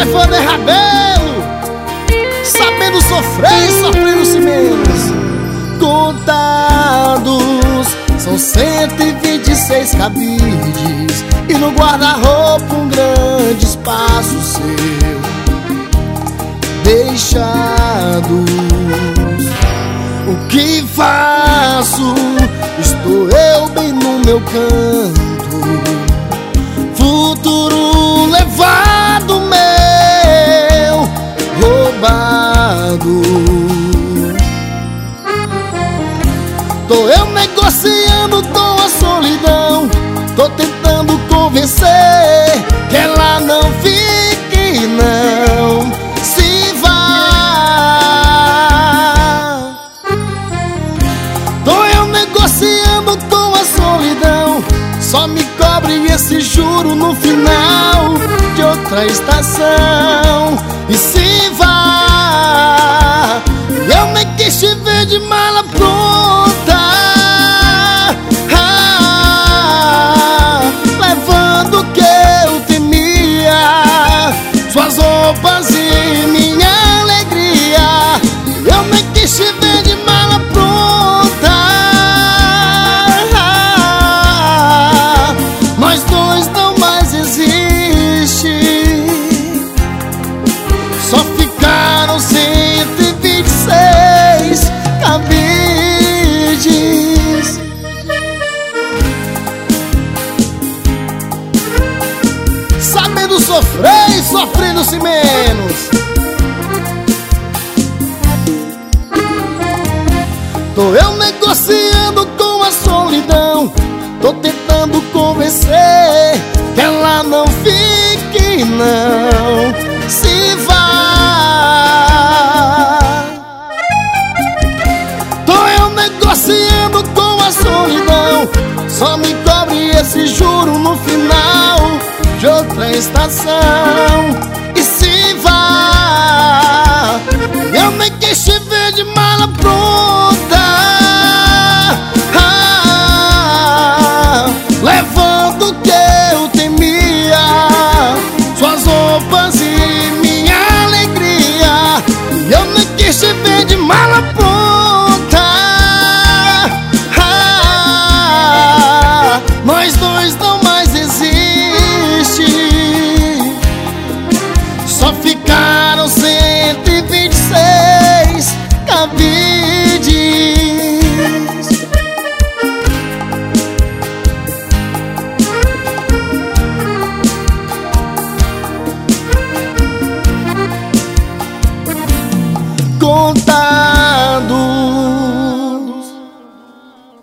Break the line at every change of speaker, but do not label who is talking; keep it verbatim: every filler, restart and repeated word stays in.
Clevander Rabelo, sabendo sofrer e sofrendo-se menos. Contados são cento e vinte e seis cabides, e no guarda-roupa um grande espaço seu deixados. O que faço? Estou eu bem no meu canto, futuro levado meu, roubado. Tô eu negociando com a solidão, tô tentando convencer que ela não fique, não se vá. Tô eu negociando com a solidão, só me cobre esse juro no final de outra estação. E se vá, eu nem quis te ver de mala pronta, ah, levando o que eu temia, suas roupas e minha alegria. Eu nem quis te ver de mala pronta, ah, nós dois não mais existem. Só ficaram cento e vinte e seis cabides. Sabendo sofrer e sofrendo-se menos. Tô eu negociando com a solidão, tô tentando convencer que ela não fique, não se vá. Tô eu negociando com a solidão, só me cobre esse juro no final de outra estação.